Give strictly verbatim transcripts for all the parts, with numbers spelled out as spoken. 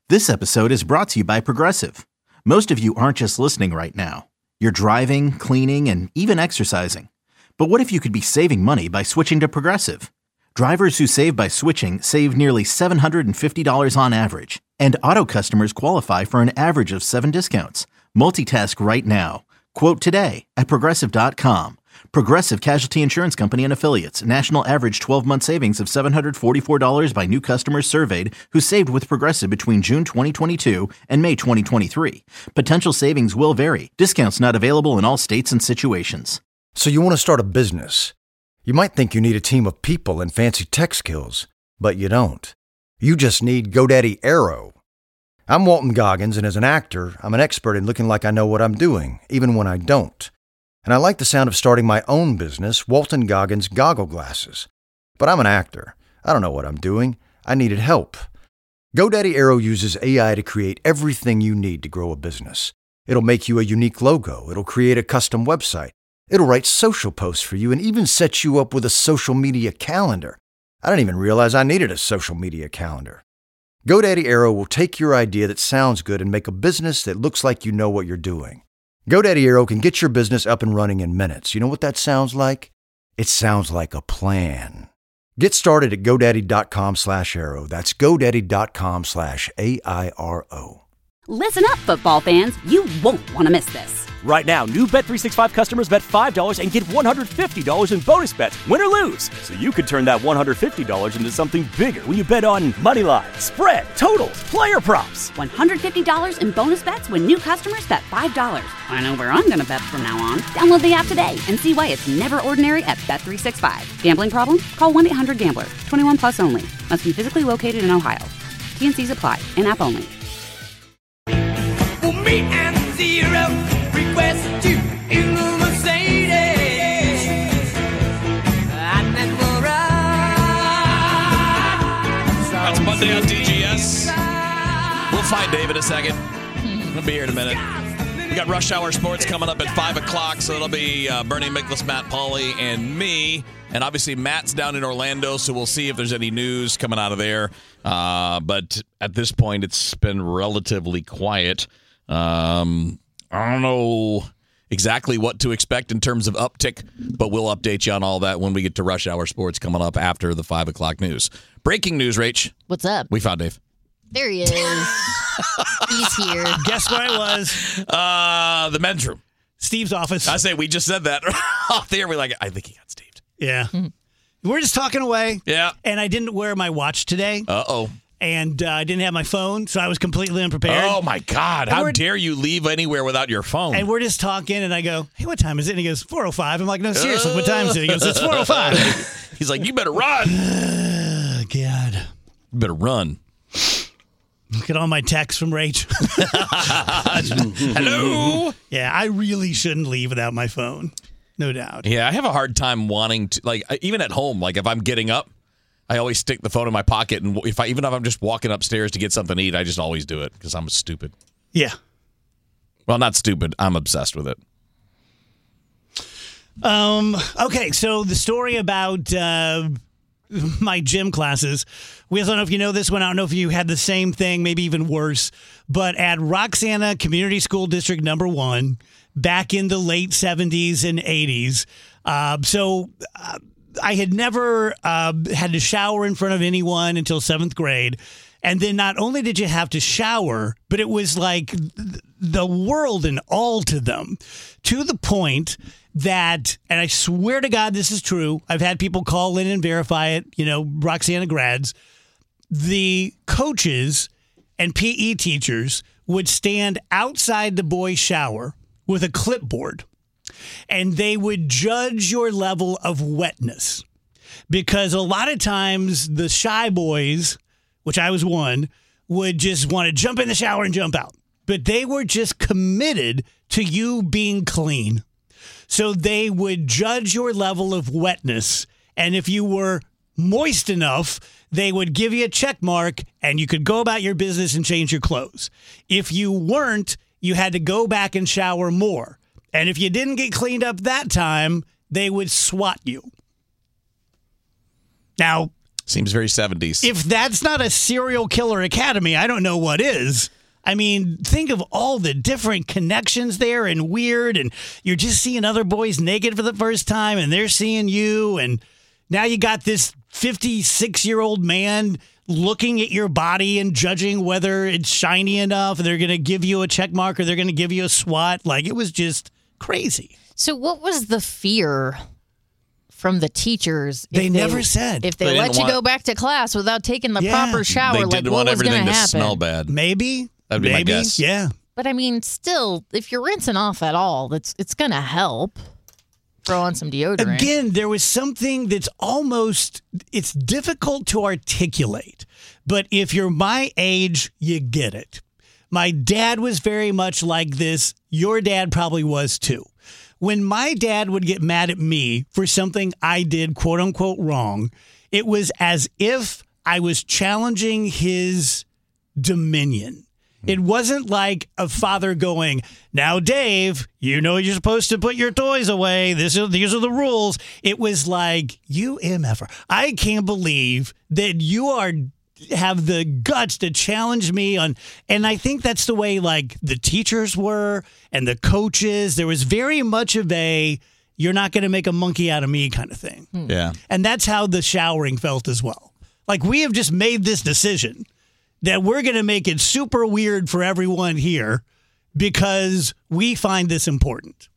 This episode is brought to you by Progressive. Most of you aren't just listening right now. You're driving, cleaning, and even exercising. But what if you could be saving money by switching to Progressive? Drivers who save by switching save nearly seven hundred fifty dollars on average. And auto customers qualify for an average of seven discounts. Multitask right now. Quote today at Progressive dot com. Progressive Casualty Insurance Company and Affiliates. National average twelve-month savings of seven hundred forty-four dollars by new customers surveyed who saved with Progressive between June twenty twenty-two and May twenty twenty-three. Potential savings will vary. Discounts not available in all states and situations. So you want to start a business. You might think you need a team of people and fancy tech skills, but you don't. You just need GoDaddy Aero. I'm Walton Goggins, and as an actor, I'm an expert in looking like I know what I'm doing, even when I don't. And I like the sound of starting my own business, Walton Goggins Goggle Glasses. But I'm an actor. I don't know what I'm doing. I needed help. GoDaddy Aero uses A I to create everything you need to grow a business. It'll make you a unique logo. It'll create a custom website. It'll write social posts for you and even set you up with a social media calendar. I didn't even realize I needed a social media calendar. GoDaddy Aero will take your idea that sounds good and make a business that looks like you know what you're doing. GoDaddy Aero can get your business up and running in minutes. You know what that sounds like? It sounds like a plan. Get started at GoDaddy.com slash Aero. That's GoDaddy.com slash A I R O. Listen up, football fans. You won't want to miss this. Right now, new Bet three sixty-five customers bet five dollars and get one hundred fifty dollars in bonus bets, win or lose. So you could turn that one hundred fifty dollars into something bigger when you bet on money line, spread, totals, player props. one hundred fifty dollars in bonus bets when new customers bet five dollars. I know where I'm going to bet from now on. Download the app today and see why it's never ordinary at Bet three sixty-five. Gambling problem? Call one eight hundred gambler. twenty-one plus only. Must be physically located in Ohio. T and C's apply. In-app only. For me and zero, request you in the Mercedes. And then we'll ride. That's Monday on D G S. We'll find Dave in a second. He'll be here in a minute. We got Rush Hour Sports coming up at five o'clock, so it'll be uh, Bernie Miklasz, Matt Pauley, and me. And obviously, Matt's down in Orlando, so we'll see if there's any news coming out of there. Uh, but at this point, it's been relatively quiet. Um, I don't know exactly what to expect in terms of uptick, but we'll update you on all that when we get to Rush Hour Sports coming up after the five o'clock news. Breaking news, Rach. What's up? We found Dave. There he is. He's here. Guess where I was? Uh, the men's room. Steve's office. I say we just said that off there. We're like, I think he got Steved. Yeah. Mm-hmm. We're just talking away. Yeah. And I didn't wear my watch today. Uh-oh. And uh, I didn't have my phone, so I was completely unprepared. Oh, my God. How dare you leave anywhere without your phone? And we're just talking, and I go, hey, what time is it? And he goes, four oh five. I'm like, no, seriously, what time is it? He goes, it's four oh five. He's like, you better run. Oh, God. You better run. Look at all my texts from Rach. Hello? Yeah, I really shouldn't leave without my phone. No doubt. Yeah, I have a hard time wanting to, like, even at home, like, if I'm getting up, I always stick the phone in my pocket, and if I even if I'm just walking upstairs to get something to eat, I just always do it because I'm stupid. Yeah. Well, not stupid. I'm obsessed with it. Um. Okay, so the story about uh, my gym classes. We don't know if you know this one. I don't know if you had the same thing, maybe even worse. But at Roxana Community School District Number One, back in the late seventies and eighties. Uh, so. Uh, I had never uh, had to shower in front of anyone until seventh grade. And then not only did you have to shower, but it was like th- the world and all to them, to the point that, and I swear to God this is true, I've had people call in and verify it, you know, Roxana grads, the coaches and P E teachers would stand outside the boys' shower with a clipboard. And they would judge your level of wetness because a lot of times the shy boys, which I was one, would just want to jump in the shower and jump out. But they were just committed to you being clean. So they would judge your level of wetness. And if you were moist enough, they would give you a check mark and you could go about your business and change your clothes. If you weren't, you had to go back and shower more. And if you didn't get cleaned up that time, they would swat you. Now, Seems very seventies. If that's not a serial killer academy, I don't know what is. I mean, think of all the different connections there and weird, and you're just seeing other boys naked for the first time, and they're seeing you, and now you got this fifty-six-year-old man looking at your body and judging whether it's shiny enough, and they're going to give you a check mark or they're going to give you a SWAT. Like, it was just crazy. So what was the fear from the teachers? if They never said. If they, They let didn't you want- go back to class without taking the Yeah. proper shower, They like didn't what want was going everything to to happen? smell bad. Maybe. That'd be my Maybe. guess. Yeah. But I mean, still, if you're rinsing off at all, that's it's going to help. Throw on some deodorant. Again, there was something that's almost, it's difficult to articulate, but if you're my age, you get it. My dad was very much like this. Your dad probably was too. When my dad would get mad at me for something I did, quote unquote, wrong, it was as if I was challenging his dominion. It wasn't like a father going, now, Dave, you know you're supposed to put your toys away. This is, these are the rules. It was like, you M F R. I can't believe that you are have the guts to challenge me on. And I think that's the way like the teachers were and the coaches. There was very much of a, you're not going to make a monkey out of me kind of thing. Yeah. And that's how the showering felt as well. Like, we have just made this decision that we're going to make it super weird for everyone here because we find this important.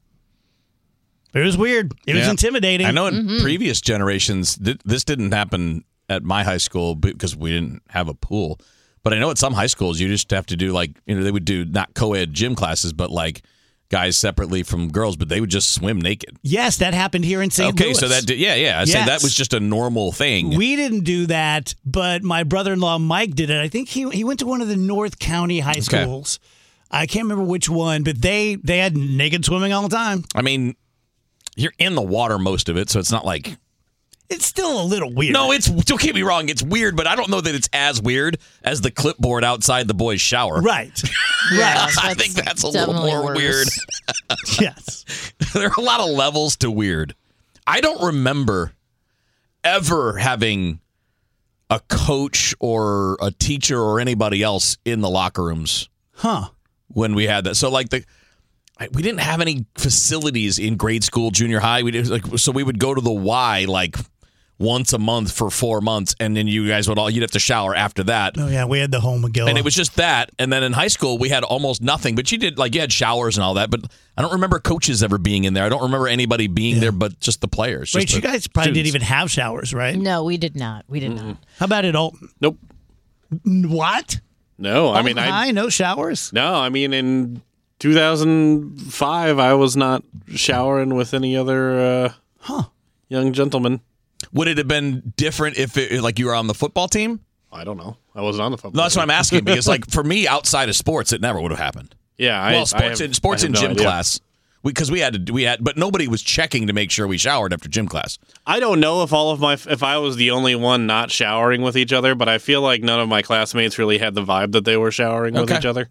It was weird. It was Yeah. intimidating. I know in previous generations, th- this didn't happen at my high school because we didn't have a pool. But I know at some high schools, you just have to do like, you know, they would do not co-ed gym classes, but like guys separately from girls, but they would just swim naked. Yes, that happened here in Saint Okay, Louis. so that did, yeah, yeah. I said Yes. that was just a normal thing. We didn't do that, but my brother-in-law Mike did it. I think he he went to one of the North County high schools. I can't remember which one, but they they had naked swimming all the time. I mean, you're in the water most of it, so it's not like... It's still a little weird. No, it's don't get me wrong, it's weird, but I don't know that it's as weird as the clipboard outside the boys' shower. Right. Yeah, right. I think that's a little definitely more worse. weird. Yes. There are a lot of levels to weird. I don't remember ever having a coach or a teacher or anybody else in the locker rooms Huh. when we had that. So like the I- we didn't have any facilities in grade school, junior high. We did like so we would go to the Y like once a month for four months, and then you guys would all you'd have to shower after that. Oh yeah, we had the home McGill. And it was just that. And then in high school, we had almost nothing. But you did, like, you had showers and all that. But I don't remember coaches ever being in there. I don't remember anybody being there but just the players. Wait, just you the guys probably students. didn't even have showers, right? No, we did not. We did not. How about at Alton? Nope. What? No, I Alton mean, I High, no showers? no, I mean, in two thousand five, I was not showering with any other uh, Huh. young gentlemen. Would it have been different if, it, like, you were on the football team? I don't know. I wasn't on the football. No, that's what I'm team. asking. Because, like, for me, outside of sports, it never would have happened. Yeah, I, well, I sports have- in sports I have in no gym idea. class. Because we, 'cause we had to, do- we had, but nobody was checking to make sure we showered after gym class. I don't know if all of my if I was the only one not showering with each other, but I feel like none of my classmates really had the vibe that they were showering with Okay. each other.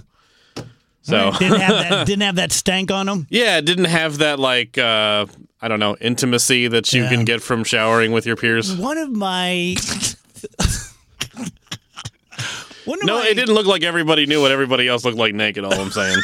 So Didn't have that. Didn't have that stank on them. yeah, it didn't have that like uh, I don't know intimacy that you Yeah. can get from showering with your peers. One of my. One of No, my, it didn't look like everybody knew what everybody else looked like naked. All I'm saying,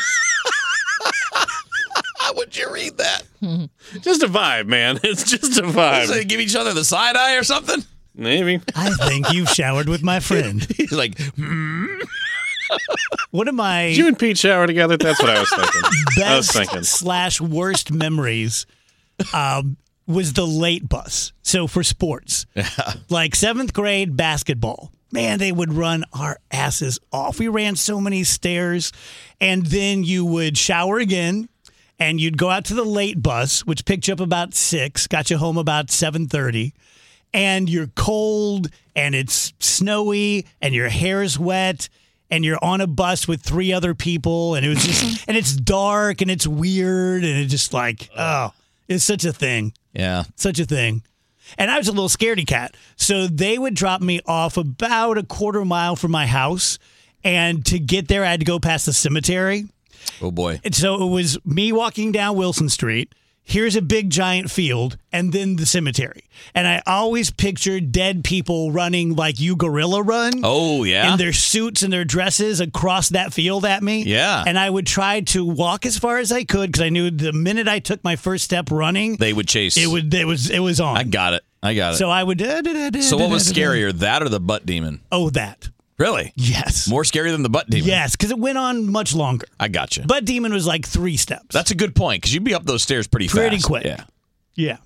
How would you read that? just a vibe, man. It's just a So vibe. they give each other the side eye or something? Maybe. I think you've showered with my friend. He's like, hmm. One of my Did you and Pete shower together? That's what I was thinking. I was best thinking. slash worst memories um, was the late bus. So for sports, like seventh grade basketball, man, they would run our asses off. We ran so many stairs, and then you would shower again, and you'd go out to the late bus, which picked you up about six, got you home about seven thirty, and you're cold, and it's snowy, and your hair's wet. And you're on a bus with three other people, and it was just, and it's dark, and it's weird, and it's just like, oh, it's such a thing, Yeah. such a thing. And I was a little scaredy cat, so they would drop me off about a quarter mile from my house, and to get there, I had to go past the cemetery. Oh, boy. And so it was me walking down Wilson Street, here's a big giant field, and then the cemetery. And I always pictured dead people running like you gorilla run. Oh, yeah. In their suits and their dresses across that field at me. Yeah. And I would try to walk as far as I could because I knew the minute I took my first step running, they would chase. It would. It was. It was on. I got it. I got it. So I would. Da, da, da, da, so what was da, da, scarier, that or the butt demon? Oh, that. Really? Yes. More scary than the butt demon? Yes, because it went on much longer. I got you. Butt demon was like three steps. That's a good point because you'd be up those stairs pretty, Pretty fast. quick. Yeah. Yeah.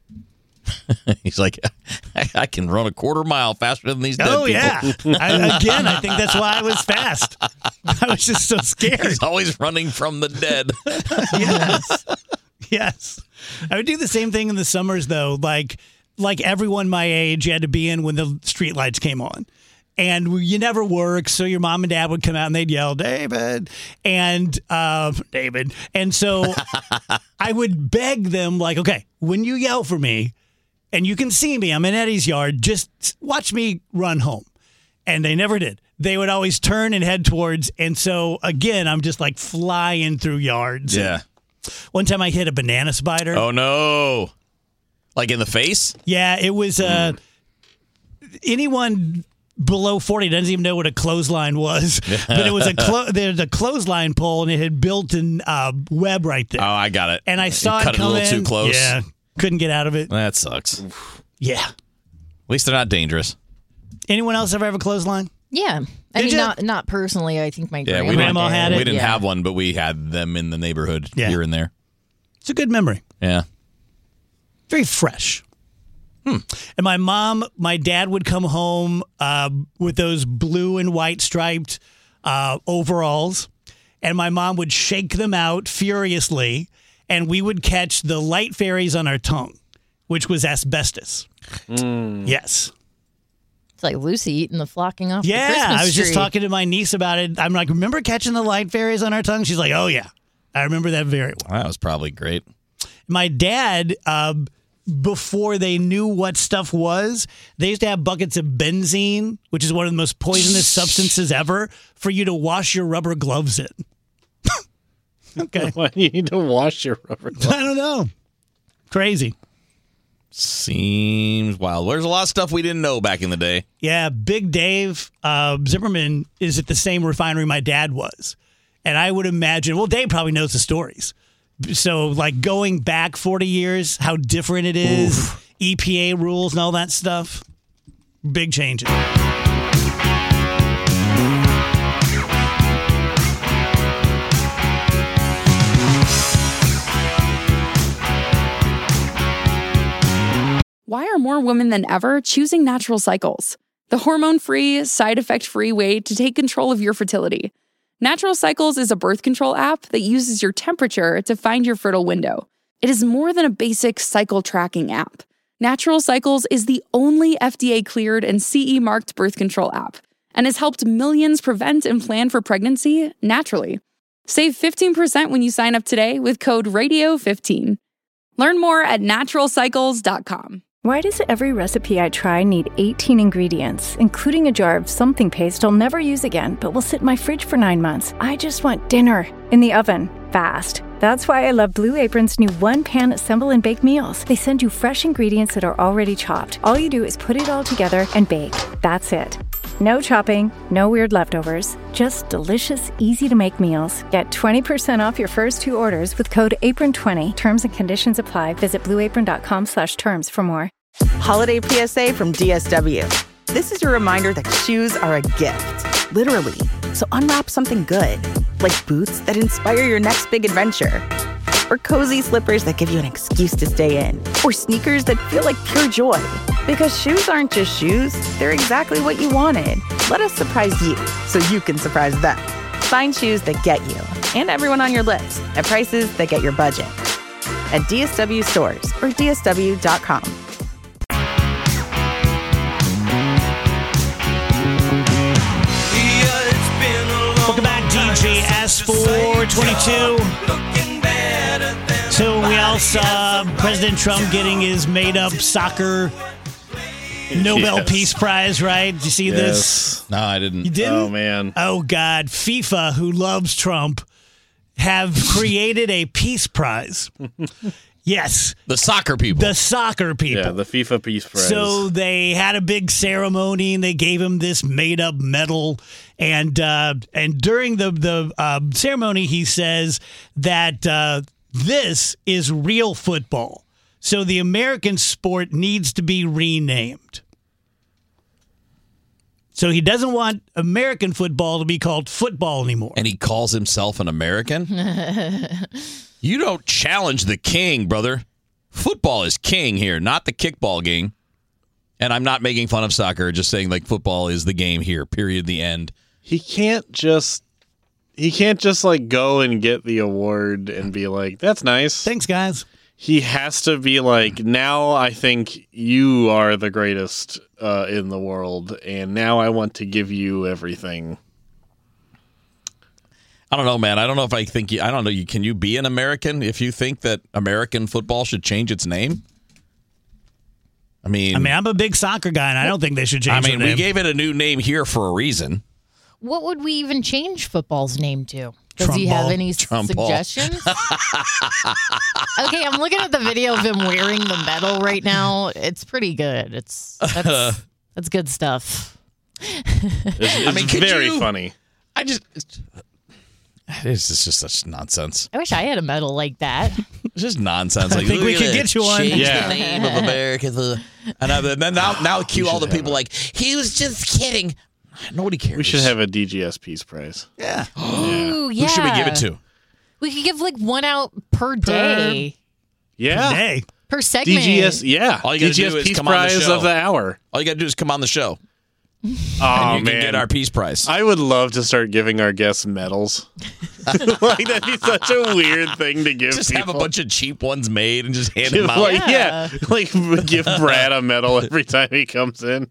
He's like, I, I can run a quarter mile faster than these dead oh, people. yeah. I, again, I think that's why I was fast. I was just so scared. He's always running from the dead. Yes. Yes. I would do the same thing in the summers, though. Like, like everyone my age, you had to be in when the street lights came on. And you never work, so your mom and dad would come out and they'd yell, David, and uh, David. And so I would beg them, like, okay, when you yell for me and you can see me, I'm in Eddie's yard, just watch me run home. And they never did. They would always turn and head towards. And so, again, I'm just like flying through yards. Yeah. One time I hit a banana spider. Oh, no. Like in the face? Yeah, it was uh, mm. anyone below forty doesn't even know what a clothesline was, but it was a clo- there's a clothesline pole and it had built-in uh, web right there. Oh, I got it. And I saw you it cut come it a little in. too close. Yeah, couldn't get out of it. That sucks. Yeah. At least they're not dangerous. Anyone else ever have a clothesline? Yeah. I Did mean, ya? not not personally. I think my Yeah, grandma, we didn't, Grandma had it? we didn't yeah. have one, but we had them in the neighborhood Yeah. here and there. It's a good memory. Yeah. Very fresh. Hmm. And my mom, my dad would come home uh, with those blue and white striped uh, overalls, and my mom would shake them out furiously, and we would catch the light fairies on our tongue, which was asbestos. Mm. Yes. It's like Lucy eating the flocking off Yeah, the Christmas I was just tree. talking to my niece about it. I'm like, remember catching the light fairies on our tongue? She's like, oh, yeah. I remember that very well. That was probably great. My dad, uh, before they knew what stuff was, they used to have buckets of benzene, which is one of the most poisonous substances ever, for you to wash your rubber gloves in. Okay. Why do you need to wash your rubber gloves? I don't know. Crazy. Seems wild. There's a lot of stuff we didn't know back in the day. Yeah, Big Dave uh, Zimmerman is at the same refinery my dad was. And I would imagine, well, Dave probably knows the stories. So, like, going back forty years, how different it is, Oof. E P A rules and all that stuff. Big changes. Why are more women than ever choosing Natural Cycles? The hormone-free, side-effect-free way to take control of your fertility. Natural Cycles is a birth control app that uses your temperature to find your fertile window. It is more than a basic cycle tracking app. Natural Cycles is the only F D A-cleared and C E-marked birth control app and has helped millions prevent and plan for pregnancy naturally. Save fifteen percent when you sign up today with code radio fifteen. Learn more at natural cycles dot com. Why does every recipe I try need eighteen ingredients, including a jar of something paste I'll never use again, but will sit in my fridge for nine months? I just want dinner in the oven, fast. That's why I love Blue Apron's new one-pan assemble and bake meals. They send you fresh ingredients that are already chopped. All you do is put it all together and bake. That's it. No chopping, no weird leftovers, just delicious, easy-to-make meals. Get twenty percent off your first two orders with code apron twenty. Terms and conditions apply. Visit blueapron.com slash terms for more. Holiday P S A from D S W. This is your reminder that shoes are a gift, literally. So unwrap something good, like boots that inspire your next big adventure, or cozy slippers that give you an excuse to stay in, or sneakers that feel like pure joy. Because shoes aren't just shoes, they're exactly what you wanted. Let us surprise you so you can surprise them. Find shoes that get you and everyone on your list at prices that get your budget at D S W stores or D S W dot com. Welcome back, D J S four twenty-two. So we all saw President Trump getting his made-up soccer Nobel Yes. Peace Prize, right? Did you see Yes. this? No, I didn't. You didn't? Oh, man. Oh, God. FIFA, who loves Trump, have created a peace prize. Yes. The soccer people. The soccer people. Yeah, the FIFA Peace Prize. So they had a big ceremony and they gave him this made up medal. And uh, and during the, the uh, ceremony, he says that uh, this is real football. So the American sport needs to be renamed. So he doesn't want American football to be called football anymore. And he calls himself an American? You don't challenge the king, brother. Football is king here, not the kickball game. And I'm not making fun of soccer, just saying like football is the game here, period, the end. He can't just he can't just like go and get the award and be like, that's nice. Thanks, guys. He has to be like, now I think you are the greatest uh, in the world, and now I want to give you everything. I don't know, man. I don't know if I think you, I don't know. You, can you be an American if you think that American football should change its name? I mean, I mean, I'm a big soccer guy, and I don't think they should change I mean, their name. we gave it a new name here for a reason. What would we even change football's name to? Does Trump he have ball. any Trump ball. suggestions? Okay, I'm looking at the video of him wearing the medal right now. It's pretty good. It's that's, that's good stuff. It's, it's I mean, could very you- funny. I just, it's, it's just such nonsense. I wish I had a medal like that. It's just nonsense. I Like, think look we at could it. get you one. Change Yeah. the name of America. The, and I- and then now, now cue all the people like, he was just kidding. Nobody cares. We should have a D G S Peace Prize. Yeah. Ooh, yeah. Who should we give it to? We could give like one out per day, Yeah. Hey, per segment. D G S, yeah. All you gotta D G S do is Peace come on the Prize show. of the hour. All you got to do is come on the show. Oh, and you man. can get our Peace Prize. I would love to start giving our guests medals. Like, that'd be such a weird thing to give just people. have a bunch of cheap ones made and just hand them out. Like, yeah. Like, give Brad a medal every time he comes in.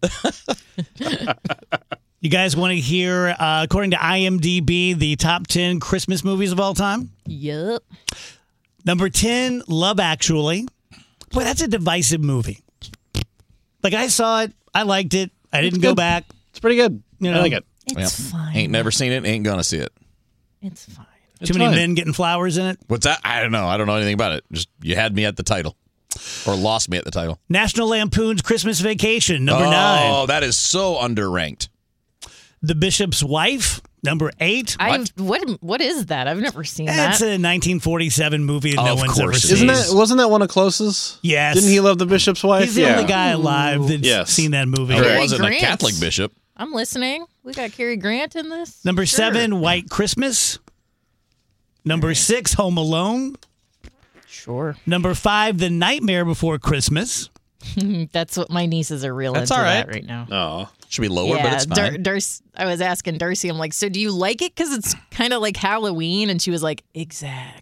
you guys want to hear, uh, according to I M D B, the top ten Christmas movies of all time? Yep. Number ten, Love Actually. Boy, that's a divisive movie. Like, I saw it. I liked it. I didn't go good. back. It's pretty good. You know, I like it. It's Yeah. fine. Ain't never seen it, ain't gonna see it. It's fine. Too many fine. men getting flowers in it. What's that? I don't know. I don't know anything about it. Just you had me at the title. Or lost me at the title. National Lampoon's Christmas Vacation, number oh, nine. that is so underranked. The Bishop's Wife, number eight. I've what what is that? I've never seen It's that. a nineteen forty-seven movie that no Of one's ever course it seen. Isn't that wasn't that one of Close's? Yes. Didn't he love the Bishop's Wife? He's the yeah. only guy alive that's Yes. seen that movie. Oh, it Cary wasn't Grant. a Catholic bishop. I'm listening. We got Cary Grant in this. Number Sure. seven, White Christmas. Number six, Home Alone. Sure. Number five, The Nightmare Before Christmas. That's what my nieces are real That's into all right. that right now. Oh. Should be lower, yeah, but it's Dar- fine. Darcy, I was asking Darcy, I'm like, so do you like it? Because it's kind of like Halloween. And she was like, exactly.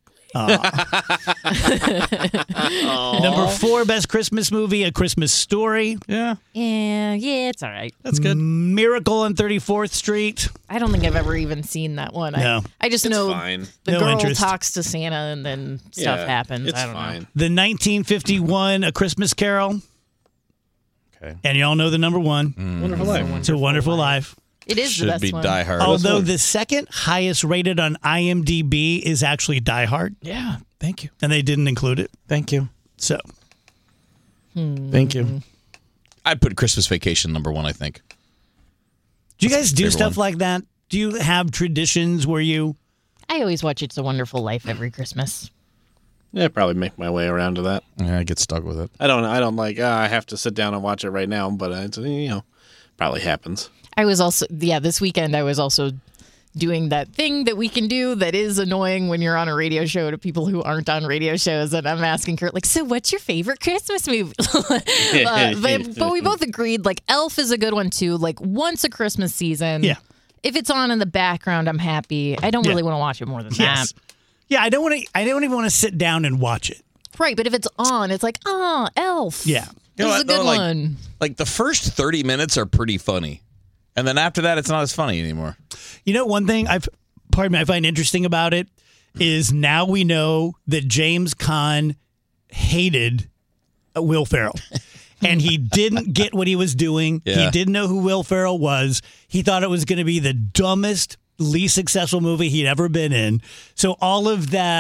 Number four, Best Christmas Movie, A Christmas Story. yeah. Yeah, yeah, it's all right. That's good. Miracle on thirty-fourth Street. I don't think I've ever even seen that one. No. I, I just It's know fine. the No girl interest. talks to Santa and then stuff Yeah, happens. It's I don't fine. know. The nineteen fifty-one, A Christmas Carol. Okay. And y'all know the number one. Wonderful Life. It's A Wonderful Life. It is the Should best be one. Die Hard. Although one. the second highest rated on I M D B is actually Die Hard, Yeah. Thank you. and they didn't include it. Thank you. So Thank you. I'd put Christmas Vacation number one, I think. do you guys do favorite stuff one. like that? Do you have traditions where you... I always watch It's a Wonderful Life every Christmas. Yeah, probably make my way around to that. Yeah, I get stuck with it. I don't. I don't like. Uh, I have to sit down and watch it right now, but it's, you know, probably happens. I was also, yeah, this weekend I was also doing that thing that we can do that is annoying when you're on a radio show to people who aren't on radio shows. And I'm asking Kurt, like, so what's your favorite Christmas movie? uh, but, but we both agreed, like, Elf is a good one, too. Like, once a Christmas season. Yeah. If it's on in the background, I'm happy. I don't Yeah. really want to watch it more than Yes. that. Yeah, I don't want to. I don't even want to sit down and watch it. Right, but if it's on, it's like, oh, Elf. Yeah. This You know is a what, though? good Like- one. Like the first thirty minutes are pretty funny. And then after that, it's not as funny anymore. You know, one thing I've, pardon me, I find interesting about it is now we know that James Caan hated uh, Will Ferrell. And he didn't get what he was doing. Yeah. He didn't know who Will Ferrell was. He thought it was going to be the dumbest, least successful movie he'd ever been in. So all of the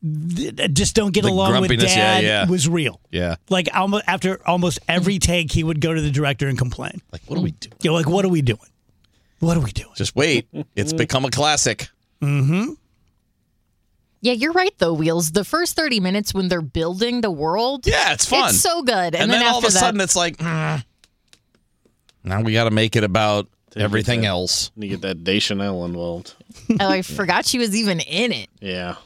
just don't get The along with grumpiness, dad yeah, yeah. was real. Yeah. Like almost, after almost every take, he would go to the director and complain. Like, what are we doing? You're like, what are we doing? What are we doing? Just wait. It's become a classic. Mm-hmm. Yeah, you're right, though, Wheels. The first thirty minutes when they're building the world. Yeah, it's fun. It's so good. And, And, then, then, all of after a sudden that, it's like, mm, now we got to make it about everything that, else. You get that Deschanel involved. oh, I forgot she was even in it. Yeah.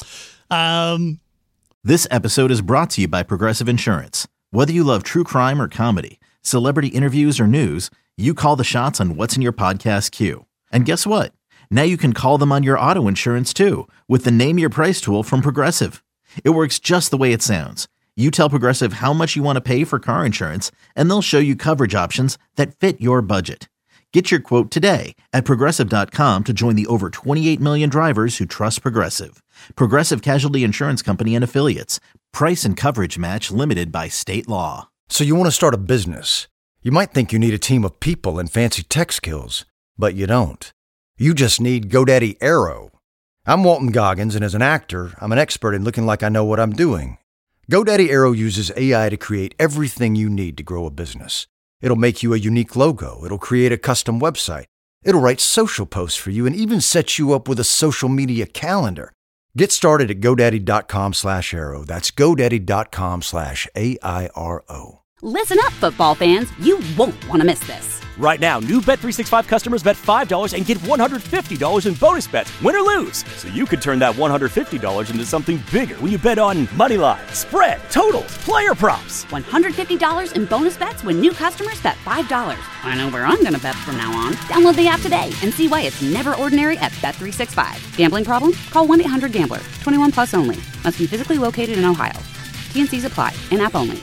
Um, This episode is brought to you by Progressive Insurance. Whether you love true crime or comedy, celebrity interviews or news, you call the shots on what's in your podcast queue. And guess what? Now you can call them on your auto insurance too with the Name Your Price tool from Progressive. It works just the way it sounds. You tell Progressive how much you want to pay for car insurance, and they'll show you coverage options that fit your budget. Get your quote today at Progressive dot com to join the over twenty-eight million drivers who trust Progressive. Progressive Casualty Insurance Company and Affiliates. Price and coverage match limited by state law. So you want to start a business. You might think you need a team of people and fancy tech skills, but you don't. You just need GoDaddy Aero. I'm Walton Goggins, and as an actor, I'm an expert in looking like I know what I'm doing. GoDaddy Aero uses A I to create everything you need to grow a business. It'll make you a unique logo. It'll create a custom website. It'll write social posts for you and even set you up with a social media calendar. Get started at GoDaddy.com slash Aero. That's GoDaddy.com slash A I R O. Listen up, football fans. You won't want to miss this. Right now, new Bet three sixty-five customers bet five dollars and get one hundred fifty dollars in bonus bets, win or lose. So you could turn that one hundred fifty dollars into something bigger when you bet on money lines, spread, totals, player props. one hundred fifty dollars in bonus bets when new customers bet five dollars. I know where I'm going to bet from now on. Download the app today and see why it's never ordinary at Bet three sixty-five. Gambling problem? Call one eight hundred gambler. twenty-one plus only. Must be physically located in Ohio. T and C's apply. In-app only.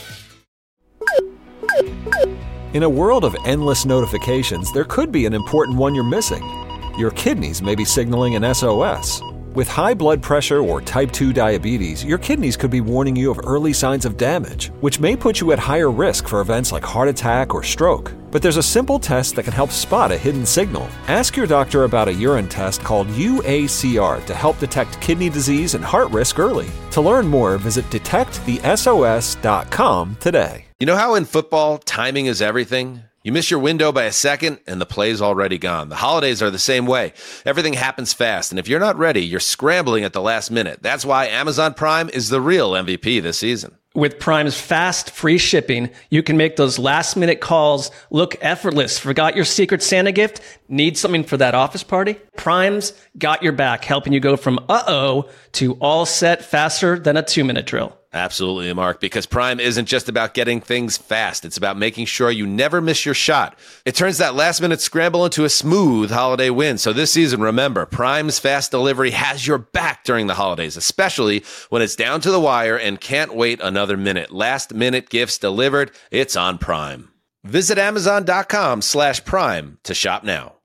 In a world of endless notifications, there could be an important one you're missing. Your kidneys may be signaling an S O S. With high blood pressure or type two diabetes, your kidneys could be warning you of early signs of damage, which may put you at higher risk for events like heart attack or stroke. But there's a simple test that can help spot a hidden signal. Ask your doctor about a urine test called U A C R to help detect kidney disease and heart risk early. To learn more, visit detect the S O S dot com today. You know how in football, timing is everything? You miss your window by a second, and the play's already gone. The holidays are the same way. Everything happens fast, and if you're not ready, you're scrambling at the last minute. That's why Amazon Prime is the real M V P this season. With Prime's fast, free shipping, you can make those last-minute calls look effortless. Forgot your Secret Santa gift? Need something for that office party? Prime's got your back, helping you go from uh-oh to all set faster than a two-minute drill. Absolutely, Mark, because Prime isn't just about getting things fast. It's about making sure you never miss your shot. It turns that last-minute scramble into a smooth holiday win. So this season, remember, Prime's fast delivery has your back during the holidays, especially when it's down to the wire and can't wait another minute. Last-minute gifts delivered. It's on Prime. Visit Amazon.com slash Prime to shop now.